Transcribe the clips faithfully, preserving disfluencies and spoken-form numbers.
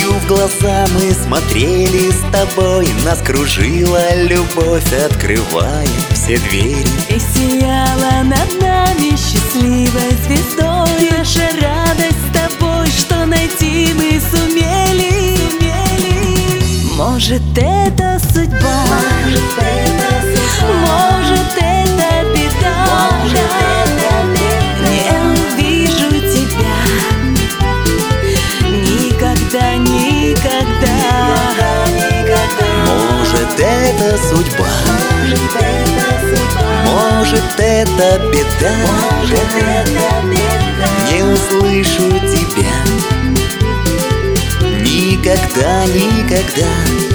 Ночью в глаза мы смотрели с тобой, нас кружила любовь, открывая все двери. И сияла над нами счастливой звездой наша радость с тобой, что найти мы сумели. Может, это судьба, может, это судьба, может, это беда, может, это беда. Не увижу тебя никогда, никогда, никогда. Может, это судьба, может, это судьба, может, это беда, может, это беда. не услышу тебя никогда, никогда.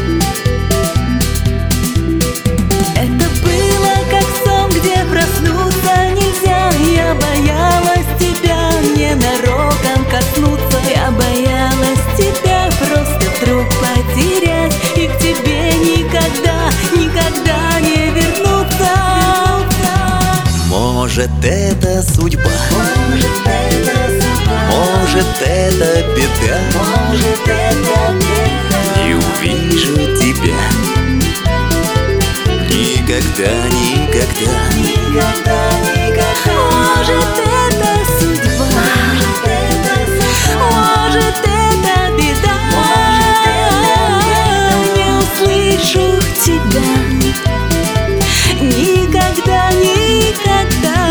Это было как сон, где проснуться нельзя. Я боялась тебя ненароком коснуться. Я боялась тебя просто вдруг потерять и к тебе никогда, никогда не вернуться. Может, это судьба, Может, это судьба, может, это беда, может, это беда. не увижу тебя никогда, никогда. Никогда, никогда. Может, это судьба, может, это судьба, может, это беда, может, это беда. Не услышу тебя никогда, никогда.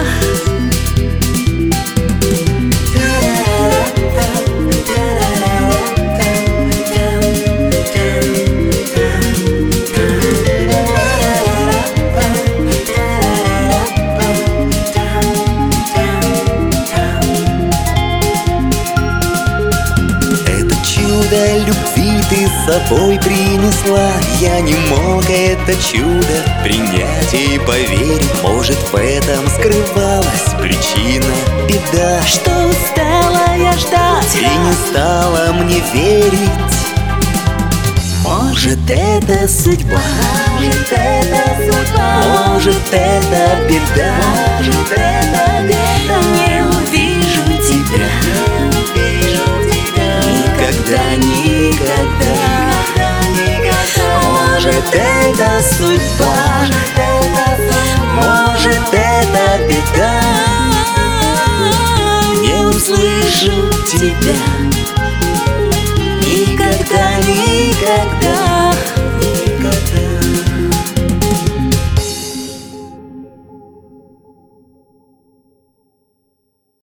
Любви ты с собой принесла. Я не мог это чудо принять и поверить. Может, в этом скрывалась причина, беда, Что устала я ждать и не стала мне верить. Может, это судьба, Может, это судьба, может, это беда, может, это беда. Не увижу тебя, не увижу тебя никогда, никогда, никогда. может, это судьба, может, это беда, не услышу тебя